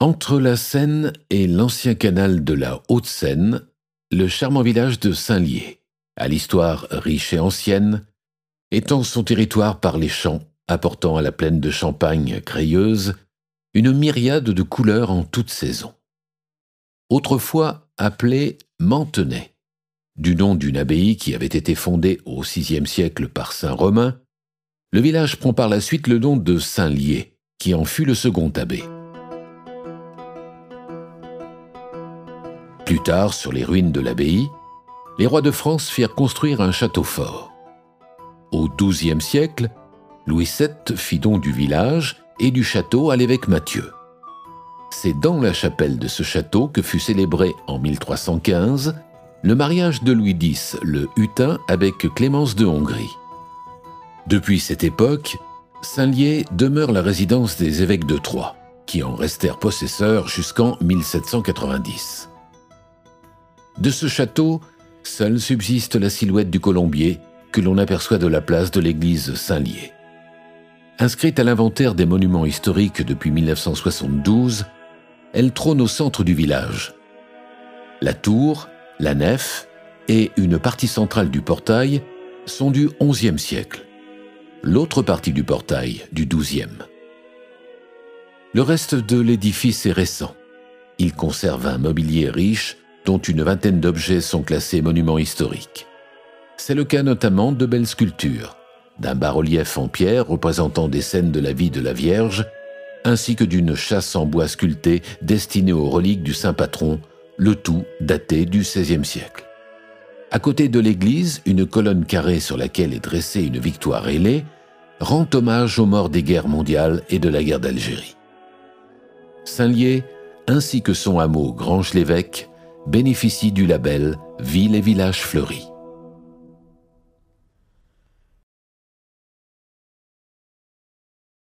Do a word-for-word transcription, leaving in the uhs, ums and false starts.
Entre la Seine et l'ancien canal de la Haute-Seine, le charmant village de Saint-Lyé, à l'histoire riche et ancienne, étend son territoire par les champs, apportant à la plaine de Champagne crayeuse une myriade de couleurs en toute saison. Autrefois appelé Mantenay, du nom d'une abbaye qui avait été fondée au sixième siècle par saint Romain, le village prend par la suite le nom de Saint-Lyé, qui en fut le second abbé. Plus tard, sur les ruines de l'abbaye, les rois de France firent construire un château fort. Au douzième siècle, Louis sept fit don du village et du château à l'évêque Mathieu. C'est dans la chapelle de ce château que fut célébré en mille trois cent quinze le mariage de Louis dix, le Hutin, avec Clémence de Hongrie. Depuis cette époque, Saint-Lyé demeure la résidence des évêques de Troyes, qui en restèrent possesseurs jusqu'en mille sept cent quatre-vingt-dix. De ce château, seule subsiste la silhouette du colombier que l'on aperçoit de la place de l'église Saint-Lyé. Inscrite à l'inventaire des monuments historiques depuis mille neuf cent soixante-douze, elle trône au centre du village. La tour, la nef et une partie centrale du portail sont du onzième siècle. L'autre partie du portail du douzième. Le reste de l'édifice est récent. Il conserve un mobilier riche dont une vingtaine d'objets sont classés monuments historiques. C'est le cas notamment de belles sculptures, d'un bas-relief en pierre représentant des scènes de la vie de la Vierge, ainsi que d'une châsse en bois sculptée destinée aux reliques du saint patron, le tout daté du seizième siècle. À côté de l'église, une colonne carrée sur laquelle est dressée une victoire ailée rend hommage aux morts des guerres mondiales et de la guerre d'Algérie. Saint-Lyé, ainsi que son hameau Grange-l'Évêque, bénéficie du label Ville et village fleuris.